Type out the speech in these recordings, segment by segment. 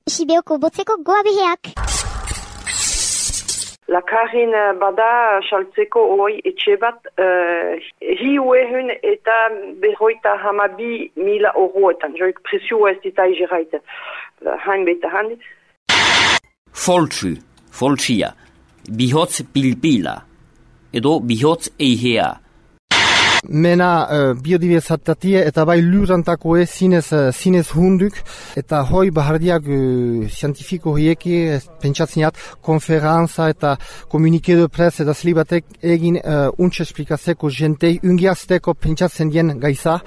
Sibeoko botzeko goabeheak. Lakarin bada saltzeko hoi etxe bat hiuehun eta 52.000 euroetan. Joik presioa ez dita izeraita. Hain beta handi. Foltsia, bihotz pilpila, edo bihotz eihea. Mena biodiversitatea eta bai lurantakoe zinez hunduk eta hoi bahardiak zientifiko hieki pentsatzeat konferantza eta komunike de presse eta zlibatek egin untxe esplikatzeko jentei ungiazteko pentsatzen dien gaiza.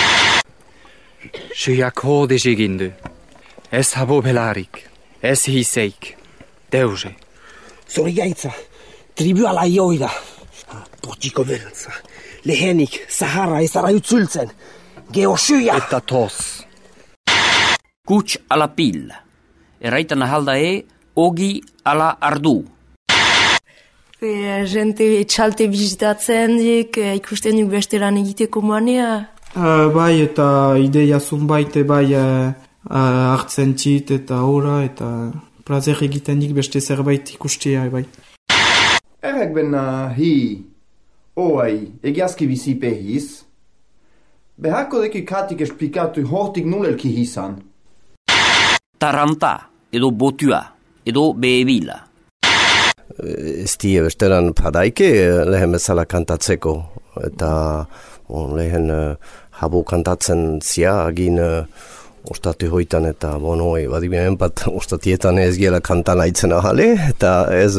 Sujak hodis egindu, ez habo belarik, ez hiseik, deuze. Zori gaitza, tribu ala joida, potiko beltza. Lehenik, Sahara ezara utzultzen. Geosuia! Eta tos. Kuts ala pil. Erraitan ahalda ogi ala ardu. Jente etxalte bizitatzen dik, ikusten duk beste lan egiteko manea. Bai, eta ideia zunbait, bai hartzen tit eta ora, eta plazer egiten dik beste zerbait ikustea, bai. Errek bena Oai, egiazki bizi pehiz. Behako deki katik esplikatu hortik nulelki hisan. Taranta, edo botua, edo behebila. Estie bestelan padaike lehen bezala kantatzeko. Eta lehen habu kantatzen zia agin ostatu hoitan eta bonoi, badibinen bat ostatietan ez gela kantan aitzen ahale. Eta ez...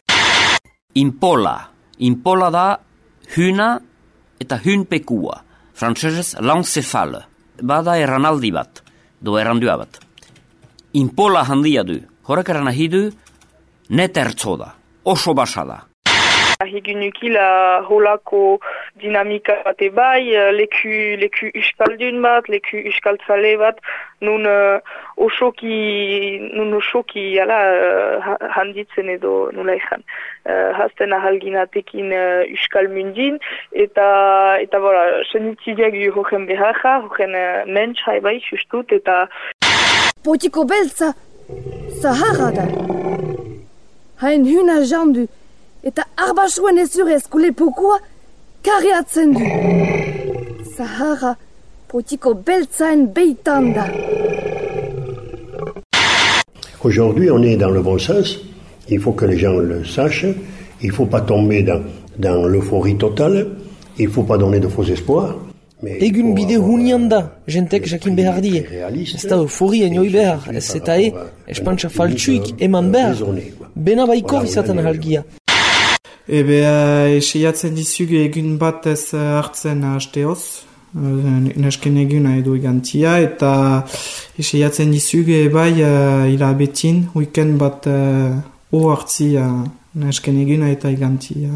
Impola da hyna eta hynpekua. Frantsesez lancefale. Bada erranaldi bat, do errandua bat. Impola handia du. Horrek nahi du netertzo da, oso basa da. Higunukila holako dinamika bat ebai, leku uskaldun bat, leku uskaltzale bat, nun osoki handitzen edo nula ezan. Hazten ahalginatekin uskal mundin, eta bora, senitzideak hogen beharra, hogen mentz haibai justut, eta... Potiko beltza, Sahara da. Hain hyna jandu, eta arbasuen ezurezko lepokua karriatzen du. Sahara, potiko beltzaen beitan da. Aujourd'hui, on est dans le bon sens. Il faut que les gens le sachent. Il ne faut pas tomber dans l'euphorie totale. Il ne faut pas donner de faux espoirs. Egun bide hunian da, jentek jakin behar die. Ez da euforia nioi behar, ez eta espantxa faltsuik eman behar. Bena baikor izaten halgia. Ebe, eseiatzen dizugu egun bat ez hartzen hasteoz, nesken eguna edo egantia, eta eseiatzen dizugu ebai hilabetin, weekend bat hartzia nesken eguna eta egantia.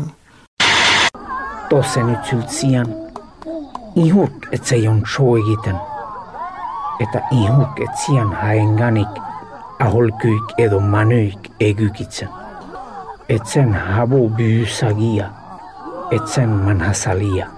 Tozen utzultzian, ihuk etzeion txo egiten, eta ihuk etzian haenganik aholkuik edo manuik egukitzen. Etzen habo buhuzagia, etzen manhazalia.